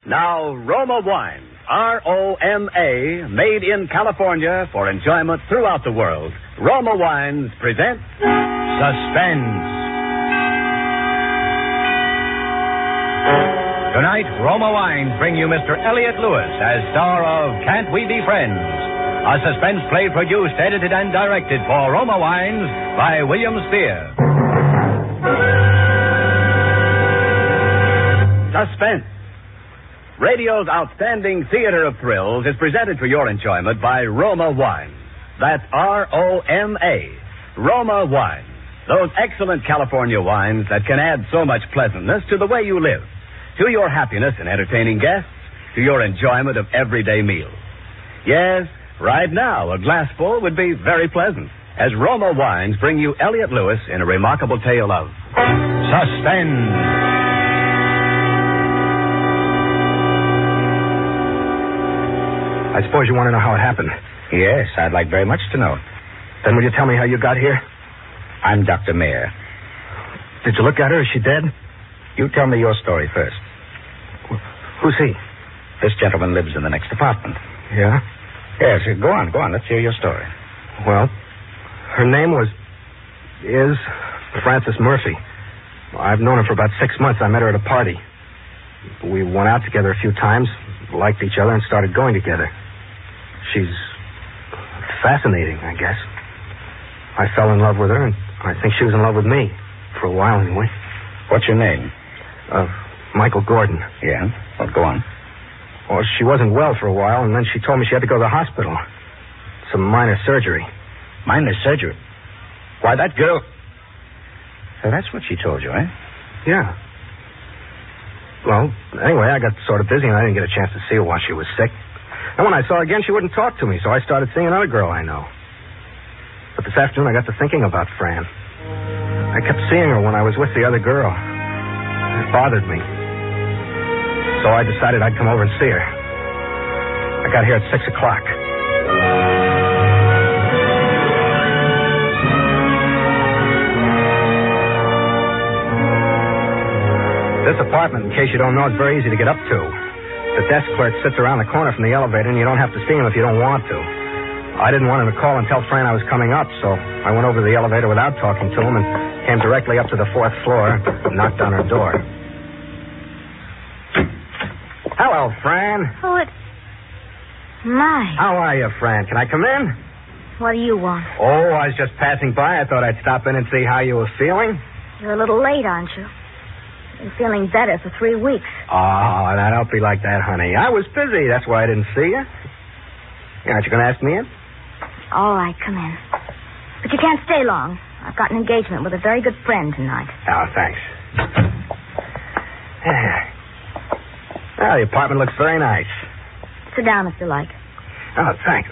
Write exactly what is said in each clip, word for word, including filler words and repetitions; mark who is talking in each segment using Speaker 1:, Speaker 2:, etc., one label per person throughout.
Speaker 1: Now, Roma Wines, R O M A, made in California for enjoyment throughout the world. Roma Wines present Suspense. Tonight, Roma Wines bring you Mister Elliott Lewis as star of Can't We Be Friends? A suspense play produced, edited, and directed for Roma Wines by William Spear. Suspense. Radio's outstanding theater of thrills is presented for your enjoyment by Roma Wines. That's R O M A. Roma Wines. Those excellent California wines that can add so much pleasantness to the way you live, to your happiness in entertaining guests, to your enjoyment of everyday meals. Yes, right now, a glassful would be very pleasant, as Roma Wines bring you Elliott Lewis in a remarkable tale of suspense.
Speaker 2: I suppose you want to know how it happened.
Speaker 3: Yes, I'd like very much to know.
Speaker 2: Then will you tell me how you got here?
Speaker 3: I'm Doctor Mayer.
Speaker 2: Did you look at her? Is she dead?
Speaker 3: You tell me your story first.
Speaker 2: Who's he?
Speaker 3: This gentleman lives in the next apartment.
Speaker 2: Yeah?
Speaker 3: Yes, go on, go on. Let's hear your story.
Speaker 2: Well, her name was... is Frances Murphy. I've known her for about six months. I met her at a party. We went out together a few times, liked each other, and started going together. She's fascinating, I guess. I fell in love with her, and I think she was in love with me. For a while, anyway.
Speaker 3: What's your name?
Speaker 2: Uh, Michael Gordon.
Speaker 3: Yeah? Well, go on.
Speaker 2: Well, she wasn't well for a while, and then she told me she had to go to the hospital. Some minor surgery.
Speaker 3: Minor surgery? Why, that girl... So that's what she told you, eh?
Speaker 2: Yeah. Well, anyway, I got sort of busy, and I didn't get a chance to see her while she was sick. And when I saw her again, she wouldn't talk to me, so I started seeing another girl I know. But this afternoon, I got to thinking about Fran. I kept seeing her when I was with the other girl. It bothered me. So I decided I'd come over and see her. I got here at six o'clock. This apartment, in case you don't know, is very easy to get up to. The desk clerk sits around the corner from the elevator, and you don't have to see him if you don't want to. I didn't want him to call and tell Fran I was coming up, so I went over to the elevator without talking to him and came directly up to the fourth floor and knocked on her door. Hello, Fran.
Speaker 4: Oh, it... My.
Speaker 2: How are you, Fran? Can I come in?
Speaker 4: What do you want?
Speaker 2: Oh, I was just passing by. I thought I'd stop in and see how you were feeling.
Speaker 4: You're a little late, aren't you? Been feeling better for three weeks.
Speaker 2: Oh, now don't be like that, honey. I was busy. That's why I didn't see you. Aren't you going to ask me in?
Speaker 4: All right, come in. But you can't stay long. I've got an engagement with a very good friend tonight.
Speaker 2: Oh, thanks. Well, the apartment looks very nice.
Speaker 4: Sit down if you like.
Speaker 2: Oh, thanks.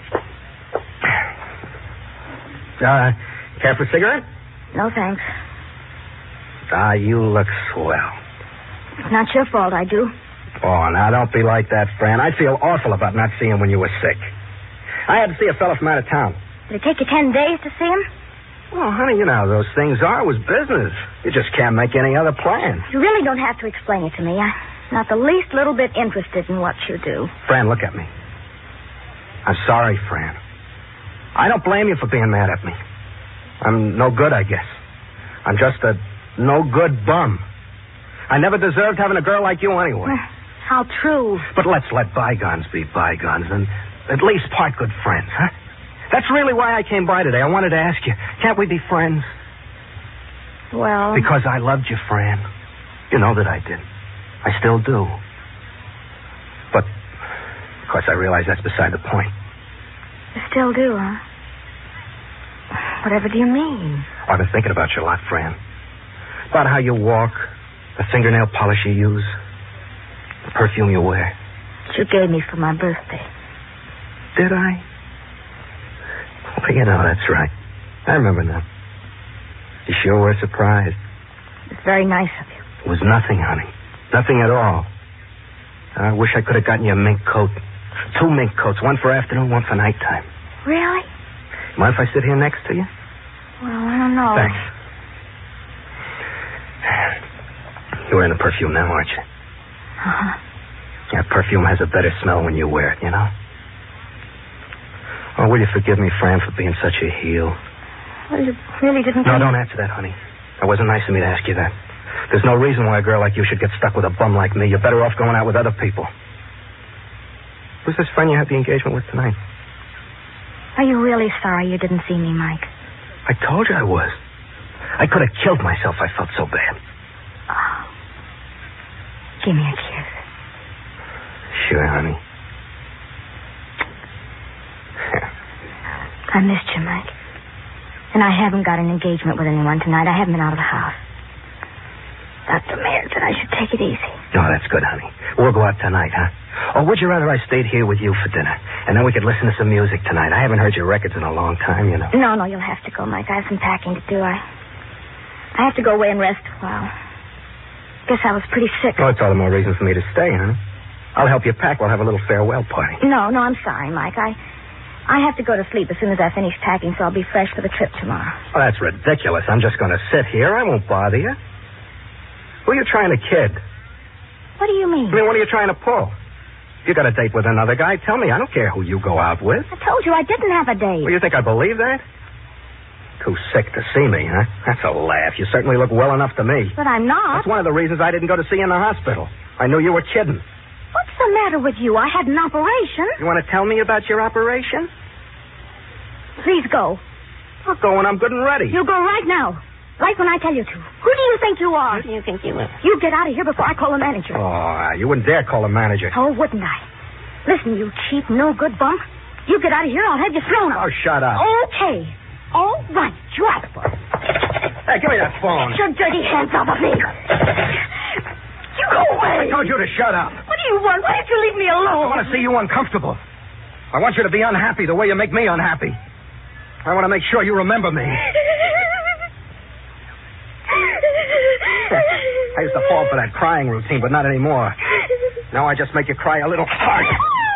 Speaker 2: Uh, care for a cigarette?
Speaker 4: No, thanks.
Speaker 2: Ah, you look swell.
Speaker 4: It's not your fault I do.
Speaker 2: Oh, now don't be like that, Fran. I feel awful about not seeing when you were sick. I had to see a fellow from out of town.
Speaker 4: Did it take you ten days to see him?
Speaker 2: Oh, honey, you know how those things are. It was business. You just can't make any other plans.
Speaker 4: You really don't have to explain it to me. I'm not the least little bit interested in what you do.
Speaker 2: Fran, look at me. I'm sorry, Fran. I don't blame you for being mad at me. I'm no good, I guess. I'm just a no-good bum. I never deserved having a girl like you anyway.
Speaker 4: How true.
Speaker 2: But let's let bygones be bygones and at least part good friends, huh? That's really why I came by today. I wanted to ask you, can't we be friends?
Speaker 4: Well...
Speaker 2: Because I loved you, Fran. You know that I did. I still do. But, of course, I realize that's beside the point.
Speaker 4: You still do, huh? Whatever do you mean?
Speaker 2: I've been thinking about you a lot, Fran. About how you walk, the fingernail polish you use, the perfume you wear.
Speaker 4: That you gave me for my birthday.
Speaker 2: Did I? Well, you know, that's right. I remember now. You sure were surprised.
Speaker 4: It's very nice of you.
Speaker 2: It was nothing, honey. Nothing at all. I wish I could have gotten you a mink coat. Two mink coats, one for afternoon, one for nighttime.
Speaker 4: Really?
Speaker 2: Mind if I sit here next to you?
Speaker 4: Well, I don't know.
Speaker 2: Thanks. You're wearing the perfume now, aren't you?
Speaker 4: Uh-huh.
Speaker 2: Yeah, perfume has a better smell when you wear it, you know? Oh, will you forgive me, Fran, for being such a heel?
Speaker 4: Well, you really didn't...
Speaker 2: No, don't answer that, honey. That wasn't nice of me to ask you that. There's no reason why a girl like you should get stuck with a bum like me. You're better off going out with other people. Who's this friend you had the engagement with tonight?
Speaker 4: Are you really sorry you didn't see me, Mike?
Speaker 2: I told you I was. I could have killed myself. I felt so bad.
Speaker 4: Oh. Give me a kiss.
Speaker 2: Sure, honey.
Speaker 4: I missed you, Mike. And I haven't got an engagement with anyone tonight. I haven't been out of the house. Doctor Mayer said I should take it easy.
Speaker 2: Oh, that's good, honey. We'll go out tonight, huh? Or would you rather I stayed here with you for dinner? And then we could listen to some music tonight. I haven't heard your records in a long time, you know.
Speaker 4: No, no, you'll have to go, Mike. I have some packing to do. I I have to go away and rest a while. Guess I was pretty sick.
Speaker 2: Oh, it's all the more reason for me to stay, honey. I'll help you pack. We'll have a little farewell party.
Speaker 4: No, no, I'm sorry, Mike. I I have to go to sleep as soon as I finish packing, so I'll be fresh for the trip tomorrow.
Speaker 2: Oh, that's ridiculous. I'm just going to sit here. I won't bother you. Who are you trying to kid?
Speaker 4: What do you mean?
Speaker 2: I mean, what are you trying to pull? You got a date with another guy? Tell me. I don't care who you go out with.
Speaker 4: I told you I didn't have a date.
Speaker 2: Well, you think I believe that? Too sick to see me, huh? That's a laugh. You certainly look well enough to me.
Speaker 4: But I'm not.
Speaker 2: That's one of the reasons I didn't go to see you in the hospital. I knew you were kidding.
Speaker 4: What's the matter with you? I had an operation.
Speaker 2: You want to tell me about your operation?
Speaker 4: Please go.
Speaker 2: I'll go when I'm good and ready.
Speaker 4: You go right now. Right when I tell you to. Who do you think you are?
Speaker 2: Who do you think you are?
Speaker 4: You get out of here before I call the manager.
Speaker 2: Oh, you wouldn't dare call the manager.
Speaker 4: Oh, wouldn't I? Listen, you cheap, no-good bump. You get out of here, I'll have you thrown out.
Speaker 2: Oh, shut up.
Speaker 4: Okay. All right, drop it.
Speaker 2: Hey, give me that phone.
Speaker 4: Get your dirty hands off of me. You go away.
Speaker 2: I told you to shut up.
Speaker 4: What do you want? Why don't you leave me alone?
Speaker 2: I want to see you uncomfortable. I want you to be unhappy the way you make me unhappy. I want to make sure you remember me. I used to fall for that crying routine, but not anymore. Now I just make you cry a little hard.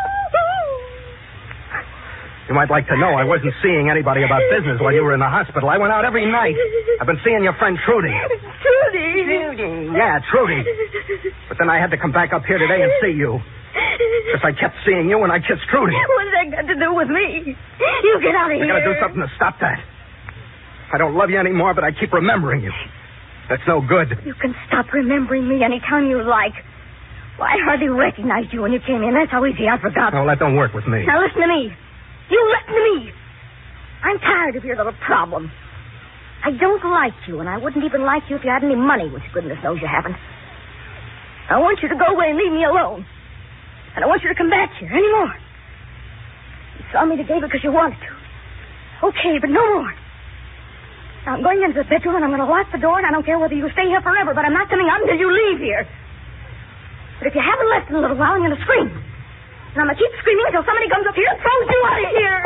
Speaker 2: You might like to know I wasn't seeing anybody about business while you were in the hospital. I went out every night. I've been seeing your friend Trudy.
Speaker 4: Trudy?
Speaker 2: Trudy. Yeah, Trudy. But then I had to come back up here today and see you. Because I kept seeing you and I kissed Trudy.
Speaker 4: What's that got to do with me? You get out of here.
Speaker 2: I gotta do something to stop that. I don't love you anymore, but I keep remembering you. That's no good.
Speaker 4: You can stop remembering me anytime you like. Well, I hardly recognized you when you came in. That's how easy I forgot.
Speaker 2: Oh, that don't work with me.
Speaker 4: Now listen to me. You listen to me. I'm tired of your little problem. I don't like you, and I wouldn't even like you if you had any money, which goodness knows you haven't. I want you to go away and leave me alone. I don't want you to come back here anymore. You saw me today because you wanted to. Okay, but no more. Now, I'm going into the bedroom, and I'm going to lock the door, and I don't care whether you stay here forever, but I'm not coming out until you leave here. But if you haven't left in a little while, I'm going to scream. And I'm going to keep screaming until somebody comes up here and throws you out of here.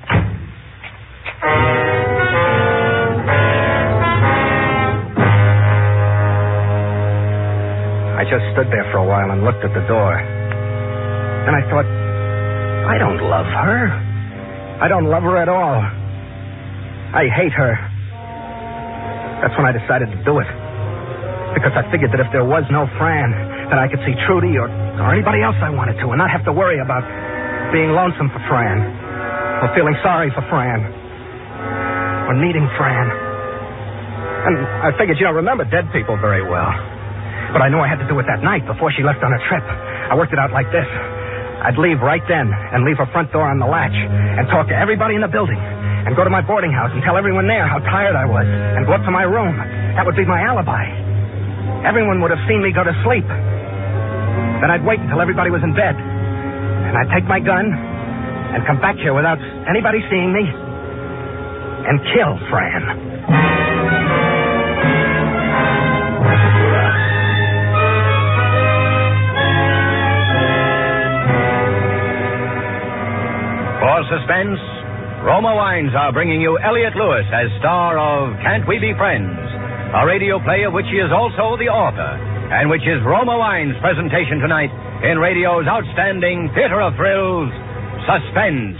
Speaker 2: I just stood there for a while and looked at the door. And I thought, I don't love her. I don't love her at all. I hate her. That's when I decided to do it. Because I figured that if there was no Fran, then I could see Trudy or, or anybody else I wanted to and not have to worry about being lonesome for Fran or feeling sorry for Fran or needing Fran. And I figured you don't remember dead people very well. But I knew I had to do it that night before she left on her trip. I worked it out like this. I'd leave right then and leave her front door on the latch and talk to everybody in the building and go to my boarding house and tell everyone there how tired I was and go up to my room. That would be my alibi. Everyone would have seen me go to sleep. Then I'd wait until everybody was in bed. And I'd take my gun and come back here without anybody seeing me and kill Fran.
Speaker 1: For suspense, Roma Wines are bringing you Elliot Lewis as star of Can't We Be Friends, a radio play of which he is also the author, and which is Roma Wines' presentation tonight in radio's outstanding theater of thrills, Suspense.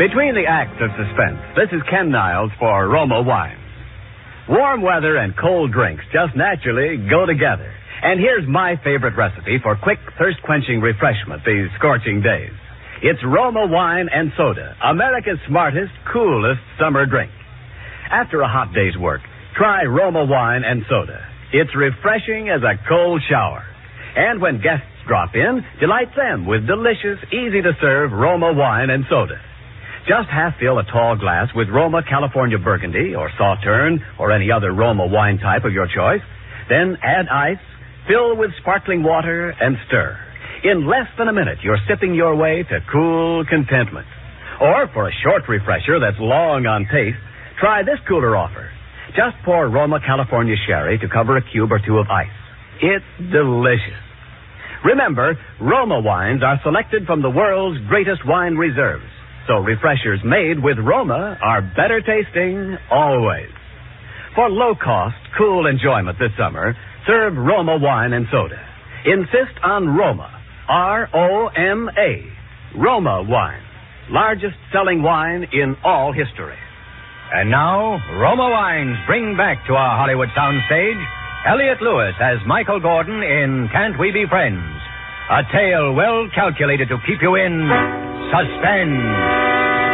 Speaker 1: Between the acts of suspense, this is Ken Niles for Roma Wine. Warm weather and cold drinks just naturally go together. And here's my favorite recipe for quick, thirst-quenching refreshment these scorching days. It's Roma Wine and Soda, America's smartest, coolest summer drink. After a hot day's work, try Roma Wine and Soda. It's refreshing as a cold shower. And when guests drop in, delight them with delicious, easy-to-serve Roma Wine and Soda. Just half fill a tall glass with Roma California Burgundy or Sauterne or any other Roma wine type of your choice. Then add ice, fill with sparkling water, and stir. In less than a minute, you're sipping your way to cool contentment. Or for a short refresher that's long on taste, try this cooler offer. Just pour Roma California Sherry to cover a cube or two of ice. It's delicious. Remember, Roma wines are selected from the world's greatest wine reserves. So refreshers made with Roma are better tasting always. For low-cost, cool enjoyment this summer, serve Roma Wine and Soda. Insist on Roma, R O M A, Roma Wine. Largest selling wine in all history.
Speaker 3: And now, Roma Wines bring back to our Hollywood soundstage Elliot Lewis as Michael Gordon in Can't We Be Friends? A tale well calculated to keep you in suspense.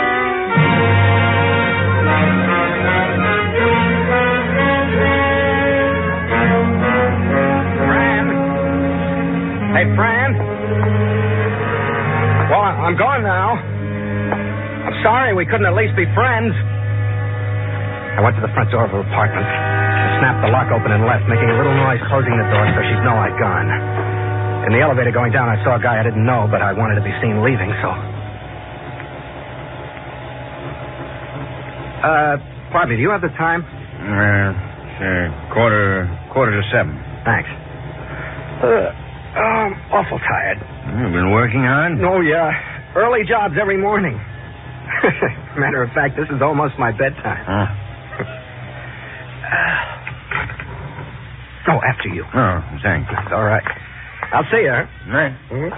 Speaker 2: Hey, Fran. Well, I'm going now. I'm sorry we couldn't at least be friends. I went to the front door of her apartment and snapped the lock open and left, making a little noise closing the door so she'd know I'd gone. In the elevator going down, I saw a guy I didn't know, but I wanted to be seen leaving, so... Uh, pardon me, do you have the time?
Speaker 3: Uh, uh quarter, quarter to seven.
Speaker 2: Thanks. Uh, I'm awful tired.
Speaker 3: You've been working hard?
Speaker 2: Oh, yeah. Early jobs every morning. Matter of fact, this is almost my bedtime.
Speaker 3: Huh?
Speaker 2: Oh, after you.
Speaker 3: Oh, thanks.
Speaker 2: That's all right. I'll see you.
Speaker 3: Right.
Speaker 2: Mm-hmm.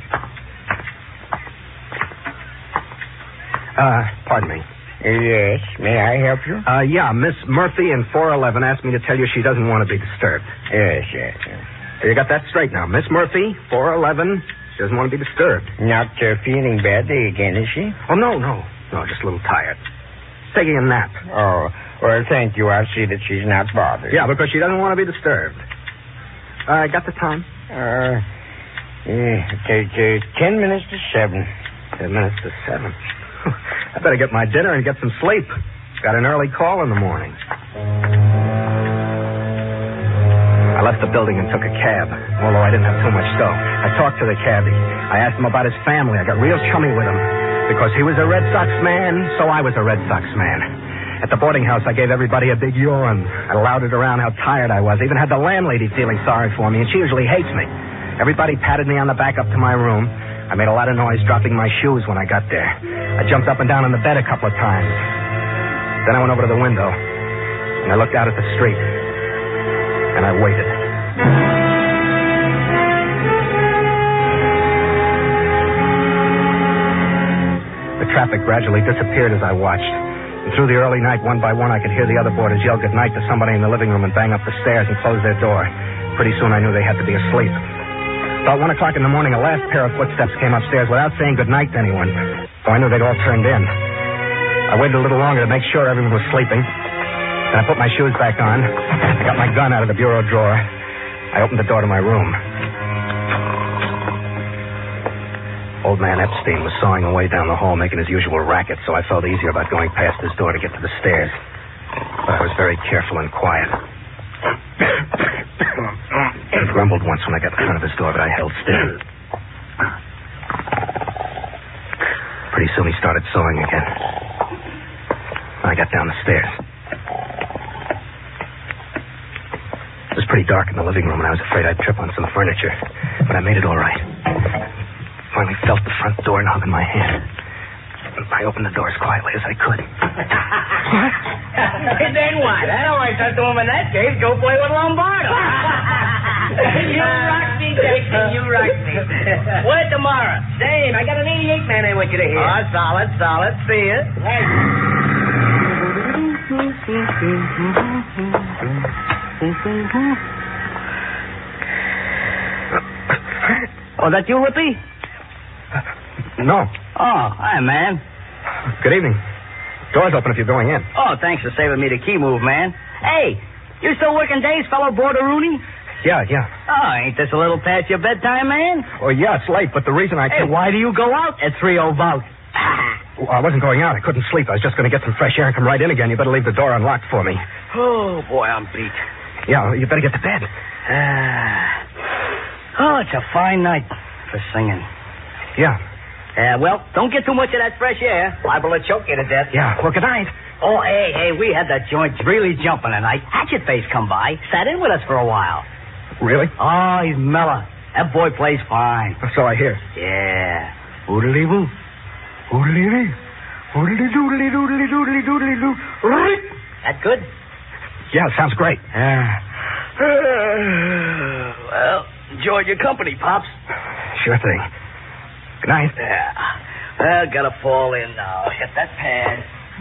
Speaker 2: Uh, pardon me.
Speaker 5: Yes, may I help you?
Speaker 2: Uh, yeah, Miss Murphy in four eleven asked me to tell you she doesn't want to be disturbed.
Speaker 5: Yes, yes, yes.
Speaker 2: You got that straight now. Miss Murphy, four eleven, she doesn't want to be disturbed.
Speaker 5: Not uh, feeling badly again, is she?
Speaker 2: Oh, no, no. No, just a little tired. Taking a nap.
Speaker 5: Oh, well, thank you. I'll see that she's not bothered.
Speaker 2: Yeah, because she doesn't want to be disturbed. Uh, got the time?
Speaker 5: Uh, yeah, take uh, ten minutes to seven.
Speaker 2: Ten minutes to seven. I better get my dinner and get some sleep. Got an early call in the morning. I left the building and took a cab, although I didn't have too much dough. I talked to the cabbie. I asked him about his family. I got real chummy with him. Because he was a Red Sox man, so I was a Red Sox man. At the boarding house, I gave everybody a big yawn. I louted around how tired I was. Even had the landlady feeling sorry for me, and she usually hates me. Everybody patted me on the back up to my room. I made a lot of noise dropping my shoes when I got there. I jumped up and down on the bed a couple of times. Then I went over to the window, and I looked out at the street, and I waited. The traffic gradually disappeared as I watched. And through the early night, one by one, I could hear the other boarders yell goodnight to somebody in the living room and bang up the stairs and close their door. Pretty soon I knew they had to be asleep. About one o'clock in the morning, a last pair of footsteps came upstairs without saying goodnight to anyone. So I knew they'd all turned in. I waited a little longer to make sure everyone was sleeping. Then I put my shoes back on. I got my gun out of the bureau drawer. I opened the door to my room. Old man Epstein was sawing away down the hall, making his usual racket, so I felt easier about going past his door to get to the stairs. But I was very careful and quiet. He grumbled once when I got in front of his door, but I held still. Pretty soon he started sawing again. I got down the stairs. It was pretty dark in the living room, and I was afraid I'd trip on some furniture. But I made it all right. Finally felt the front door knob in my hand. I opened the door as quietly as I could.
Speaker 5: And then what? I don't want to touch the woman in that case. Go play with Lombardo. You rock me, Jackson. You rock me. Where tomorrow? Same. I got an eighty-eight man I want you to hear.
Speaker 3: Oh, solid, solid. See you.
Speaker 5: Hey.
Speaker 6: Oh, that you, Whippy?
Speaker 2: No.
Speaker 6: Oh, hi, man.
Speaker 2: Good evening. Door's open if you're going in.
Speaker 6: Oh, thanks for saving me the key move, man. Hey, you still working days, fellow boarder Rooney?
Speaker 2: Yeah, yeah.
Speaker 6: Oh, ain't this a little past your bedtime, man?
Speaker 2: Oh, yeah, it's late, but the reason I...
Speaker 6: Hey, why do you go out at three oh about?
Speaker 2: Well, I wasn't going out. I couldn't sleep. I was just going to get some fresh air and come right in again. You better leave the door unlocked for me.
Speaker 6: Oh, boy, I'm beat.
Speaker 2: Yeah, you better get to bed.
Speaker 6: Ah. Oh, it's a fine night for singing.
Speaker 2: Yeah.
Speaker 6: Uh, well, don't get too much of that fresh air. Liable to choke you to death.
Speaker 2: Yeah, well, good night.
Speaker 6: Oh, hey, hey, we had that joint really jumping tonight. Hatchet Face come by, sat in with us for a while.
Speaker 2: Really?
Speaker 6: Oh, he's mellow. That boy plays fine.
Speaker 2: So I hear.
Speaker 6: Yeah.
Speaker 2: Oodly-boo. Oodly-dee. Oodly-doodly-doodly-doodly-doodly-doo.
Speaker 6: That good?
Speaker 2: Yeah, sounds great.
Speaker 6: Yeah. Well, enjoyed your company, Pops.
Speaker 2: Sure thing. Good night.
Speaker 6: Yeah. Well, gotta fall in now. Hit that pad.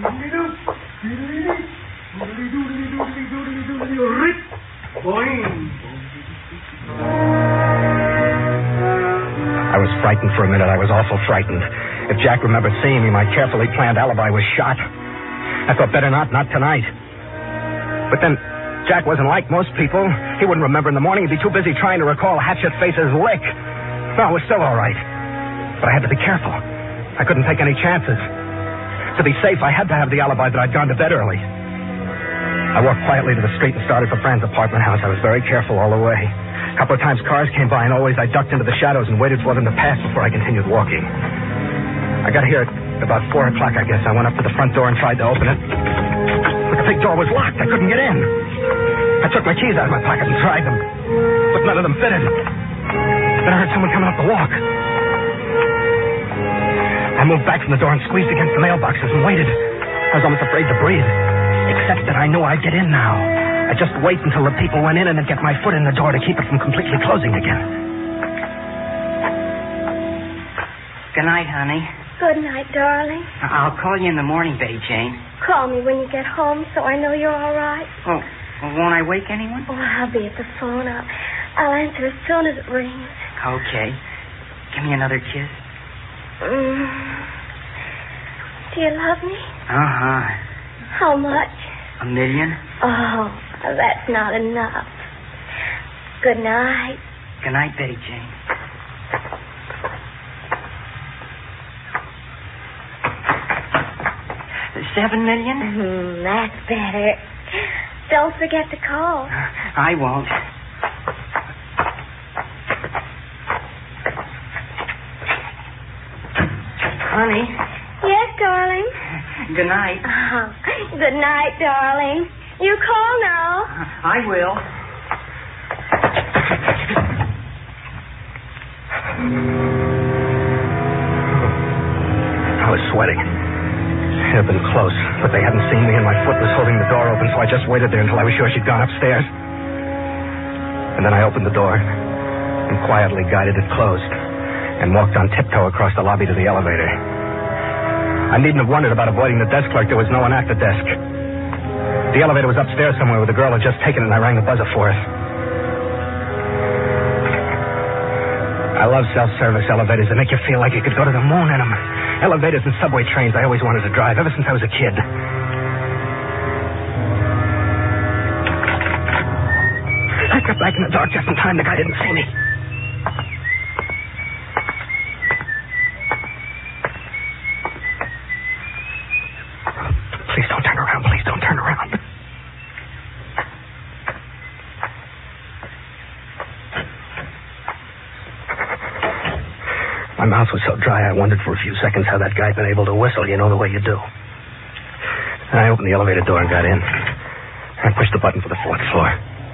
Speaker 2: I was frightened for a minute. I was awful frightened. If Jack remembered seeing me, my carefully planned alibi was shot. I thought better not, not tonight. But then, Jack wasn't like most people. He wouldn't remember in the morning. He'd be too busy trying to recall Hatchet Face's lick. No, it was still all right. But I had to be careful. I couldn't take any chances. To be safe, I had to have the alibi that I'd gone to bed early. I walked quietly to the street and started for Fran's apartment house. I was very careful all the way. A couple of times cars came by, and always I ducked into the shadows and waited for them to pass before I continued walking. I got here at about four o'clock, I guess. I went up to the front door and tried to open it. But the big door was locked. I couldn't get in. I took my keys out of my pocket and tried them, but none of them fitted. Then I heard someone coming up the walk. I moved back from the door and squeezed against the mailboxes and waited. I was almost afraid to breathe, except that I knew I'd get in now. I'd just wait until the people went in and then get my foot in the door to keep it from completely closing again.
Speaker 7: Good night, honey.
Speaker 8: Good night, darling.
Speaker 7: I'll call you in the morning, Betty Jane.
Speaker 8: Call me when you get home so I know you're all right.
Speaker 7: Oh, well, won't I wake anyone?
Speaker 8: Oh, I'll be at the phone. I'll, I'll answer as soon as it rings.
Speaker 7: Okay. Give me another kiss.
Speaker 8: Mm. Do you love me?
Speaker 7: Uh-huh.
Speaker 8: How much?
Speaker 7: A million?
Speaker 8: Oh, that's not enough. Good night.
Speaker 7: Good night, Betty Jane. Seven million?
Speaker 8: Mm, that's better. Don't forget to call.
Speaker 7: I won't. Honey.
Speaker 8: Yes, darling.
Speaker 7: Good night.
Speaker 8: Oh, good night, darling. You call now.
Speaker 7: I will.
Speaker 2: I was sweating. It had been close, but they hadn't seen me, and my foot was holding the door open, so I just waited there until I was sure she'd gone upstairs. And then I opened the door and quietly guided it closed and walked on tiptoe across the lobby to the elevator. I needn't have wondered about avoiding the desk clerk. There was no one at the desk. The elevator was upstairs somewhere where the girl had just taken it, and I rang the buzzer for it. I love self-service elevators. They make you feel like you could go to the moon in them. Elevators and subway trains I always wanted to drive ever since I was a kid. I got back in the dark just in time. The guy didn't see me. Please don't turn around. Please don't turn around. My mouth was so dry, I wondered for a few seconds how that guy had been able to whistle. You know the way you do. And I opened the elevator door and got in. I pushed the button for the fourth floor.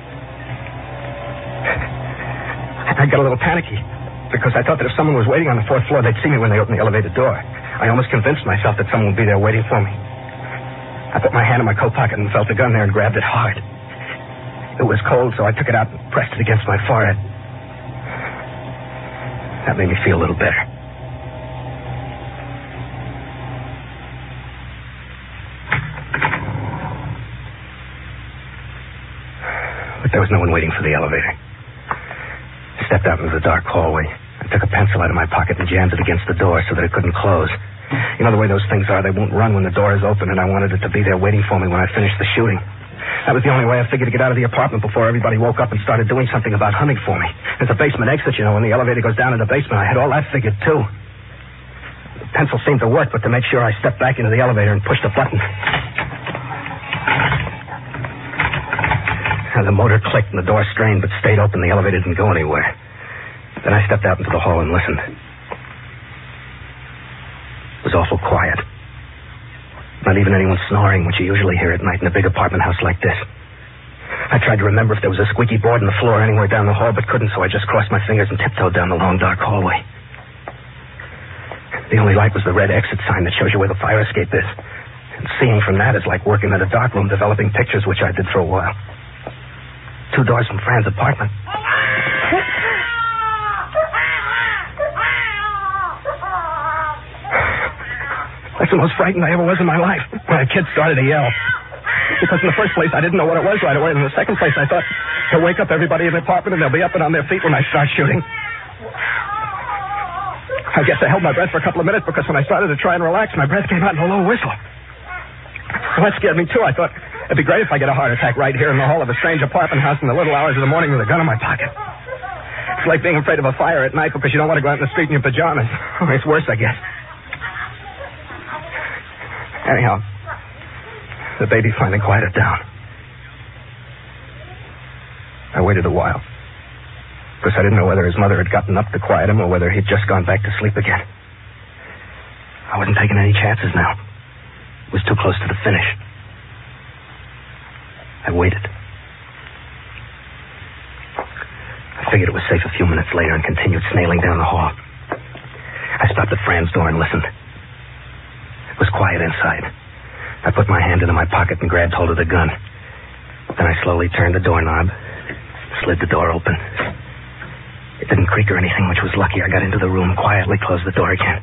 Speaker 2: I got a little panicky because I thought that if someone was waiting on the fourth floor, they'd see me when they opened the elevator door. I almost convinced myself that someone would be there waiting for me. I put my hand in my coat pocket and felt the gun there and grabbed it hard. It was cold, so I took it out and pressed it against my forehead. That made me feel a little better. But there was no one waiting for the elevator. I stepped out into the dark hallway. I took a pencil out of my pocket and jammed it against the door so that it couldn't close. You know the way those things are, they won't run when the door is open, and I wanted it to be there waiting for me when I finished the shooting. That was the only way I figured to get out of the apartment before everybody woke up and started doing something about hunting for me. There's a basement exit, you know, when the elevator goes down in the basement. I had all that figured, too. The pencil seemed to work, but to make sure, I stepped back into the elevator and pushed the button. And the motor clicked and the door strained, but stayed open. The elevator didn't go anywhere. Then I stepped out into the hall and listened. It was awful quiet. Not even anyone snoring, which you usually hear at night in a big apartment house like this. I tried to remember if there was a squeaky board in the floor anywhere down the hall, but couldn't, so I just crossed my fingers and tiptoed down the long, dark hallway. The only light was the red exit sign that shows you where the fire escape is. And seeing from that is like working at a darkroom developing pictures, which I did for a while. Two doors from Fran's apartment. That's the most frightened I ever was in my life, when a kid started to yell. Because in the first place, I didn't know what it was right away. And in the second place, I thought, he'll wake up everybody in the apartment and they'll be up and on their feet when I start shooting. I guess I held my breath for a couple of minutes because when I started to try and relax, my breath came out in a low whistle. Well, that scared me, too. I thought, it'd be great if I get a heart attack right here in the hall of a strange apartment house in the little hours of the morning with a gun in my pocket. It's like being afraid of a fire at night because you don't want to go out in the street in your pajamas. It's worse, I guess. Anyhow, the baby finally quieted down. I waited a while, because I didn't know whether his mother had gotten up to quiet him or whether he'd just gone back to sleep again. I wasn't taking any chances now. It was too close to the finish. I waited. I figured it was safe a few minutes later and continued snailing down the hall. I stopped at Fran's door and listened. It was quiet inside. I put my hand into my pocket and grabbed hold of the gun. Then I slowly turned the doorknob, slid the door open. It didn't creak or anything, which was lucky. I got into the room, quietly closed the door again.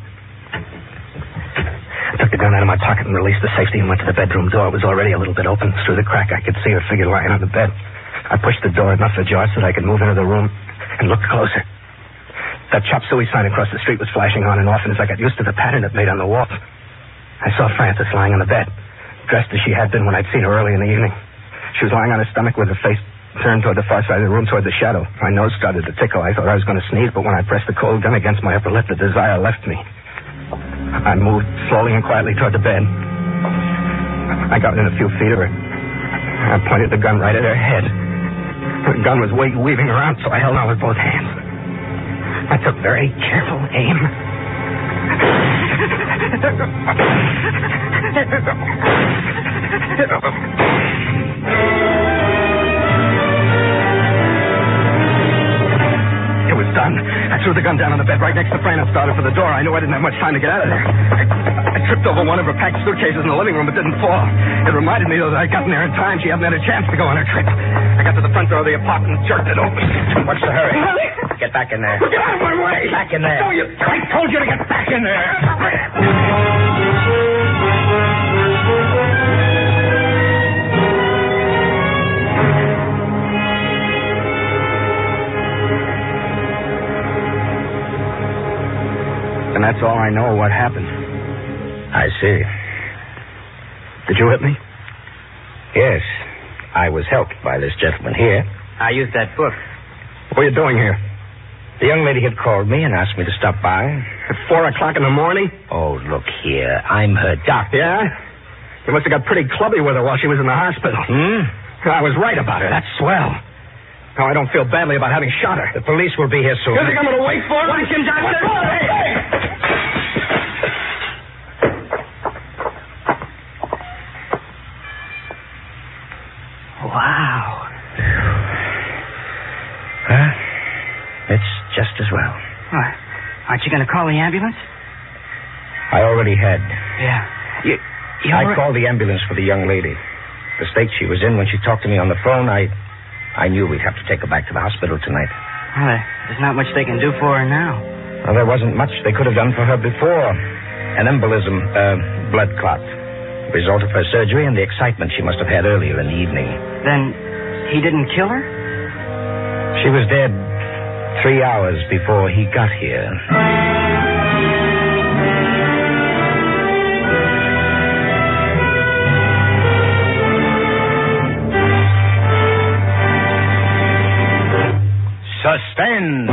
Speaker 2: I took the gun out of my pocket and released the safety and went to the bedroom door. It was already a little bit open. Through the crack, I could see her figure lying on the bed. I pushed the door enough ajar so that I could move into the room and look closer. That chop suey sign across the street was flashing on and off, and as I got used to the pattern it made on the wall, I saw Frances lying on the bed, dressed as she had been when I'd seen her early in the evening. She was lying on her stomach with her face turned toward the far side of the room, toward the shadow. My nose started to tickle. I thought I was going to sneeze, but when I pressed the cold gun against my upper lip, the desire left me. I moved slowly and quietly toward the bed. I got within a few feet of her. I pointed the gun right at her head. The gun was weaving around, so I held on with both hands. I took very careful aim. It was done. I threw the gun down on the bed right next to Fran and started for the door. I knew I didn't have much time to get out of there. I, I tripped over one of her packed suitcases in the living room, but didn't fall. It reminded me, though, that I'd gotten there in time. She hadn't had a chance to go on her trip. I got to the front door of the apartment and jerked it open.
Speaker 5: What's the hurry? Get back in there.
Speaker 2: Get out of my way!
Speaker 5: Back in there.
Speaker 2: I told you, I told you to get back in there! And that's all I know of what happened.
Speaker 5: I see.
Speaker 2: Did you hit me?
Speaker 5: Yes. I was helped by this gentleman here.
Speaker 6: I used that book.
Speaker 2: What are you doing here?
Speaker 5: The young lady had called me and asked me to stop by.
Speaker 2: At four o'clock in the morning?
Speaker 5: Oh, look here. I'm her doctor.
Speaker 2: Yeah? You must have got pretty clubby with her while she was in the hospital.
Speaker 5: Hmm?
Speaker 2: I was right about her. That's swell. Now, I don't feel badly about having shot her.
Speaker 5: The police will be here soon.
Speaker 2: You think I'm going to wait for her?
Speaker 5: Watch him, Doctor.
Speaker 2: Hey, hey.
Speaker 6: Wow.
Speaker 5: Huh? It's just as well.
Speaker 6: What? Aren't you going to call the ambulance?
Speaker 5: I already had.
Speaker 6: Yeah. You, you
Speaker 5: I
Speaker 6: already...
Speaker 5: called the ambulance for the young lady. The state she was in when she talked to me on the phone, I...
Speaker 2: I knew we'd have to take her back to the hospital tonight.
Speaker 6: Well, there's not much they can do for her now.
Speaker 2: Well, there wasn't much they could have done for her before. An embolism, uh, blood clot. Result of her surgery and the excitement she must have had earlier in the evening.
Speaker 6: Then he didn't kill her?
Speaker 2: She was dead three hours before he got here.
Speaker 3: Suspense.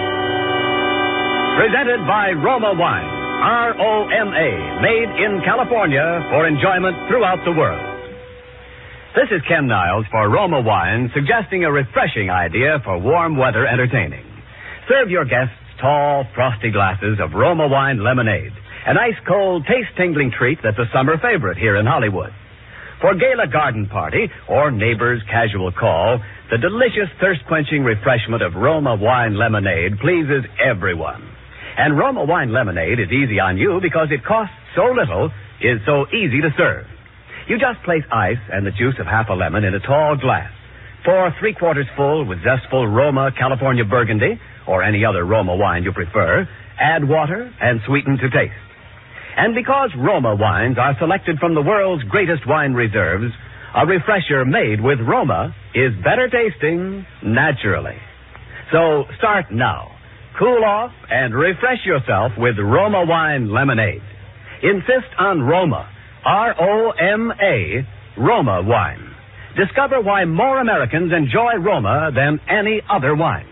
Speaker 1: Presented by Roma Wine, R O M A, made in California for enjoyment throughout the world. This is Ken Niles for Roma Wine, suggesting a refreshing idea for warm weather entertaining. Serve your guests tall, frosty glasses of Roma Wine lemonade, an ice-cold, taste-tingling treat that's a summer favorite here in Hollywood. For gala garden party or neighbor's casual call, the delicious thirst-quenching refreshment of Roma Wine lemonade pleases everyone. And Roma Wine lemonade is easy on you because it costs so little, is so easy to serve. You just place ice and the juice of half a lemon in a tall glass. Pour three-quarters full with zestful Roma California Burgundy or any other Roma wine you prefer. Add water and sweeten to taste. And because Roma wines are selected from the world's greatest wine reserves, a refresher made with Roma is better tasting naturally. So start now. Cool off and refresh yourself with Roma Wine lemonade. Insist on Roma, R O M A, Roma Wine. Discover why more Americans enjoy Roma than any other wine.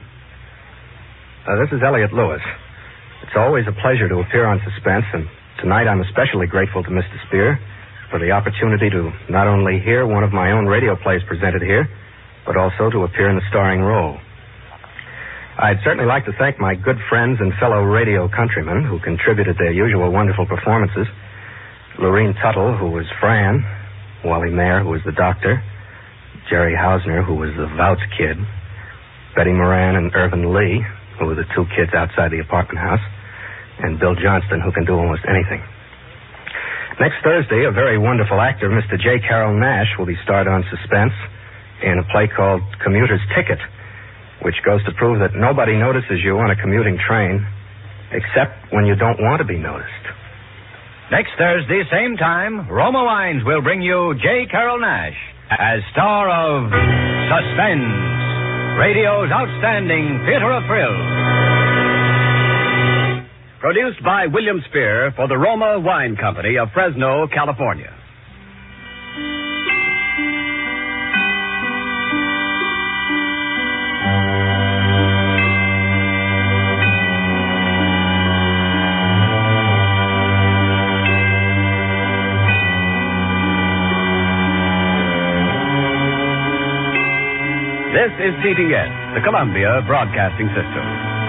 Speaker 2: Uh, this is Elliot Lewis. It's always a pleasure to appear on Suspense, and tonight I'm especially grateful to Mister Spear for the opportunity to not only hear one of my own radio plays presented here, but also to appear in the starring role. I'd certainly like to thank my good friends and fellow radio countrymen who contributed their usual wonderful performances. Lorene Tuttle, who was Fran, Wally Mayer, who was the doctor, Jerry Hausner, who was the Vouts kid, Betty Moran and Irvin Lee, who were the two kids outside the apartment house, and Bill Johnston, who can do almost anything. Next Thursday, a very wonderful actor, Mister J. Carroll Nash, will be starred on Suspense in a play called Commuter's Ticket, which goes to prove that nobody notices you on a commuting train except when you don't want to be noticed.
Speaker 3: Next Thursday, same time, Roma Wines will bring you J. Carroll Nash as star of Suspense, radio's outstanding theater of thrills.
Speaker 1: Produced by William Spear for the Roma Wine Company of Fresno, California. This is C B S, the Columbia Broadcasting System.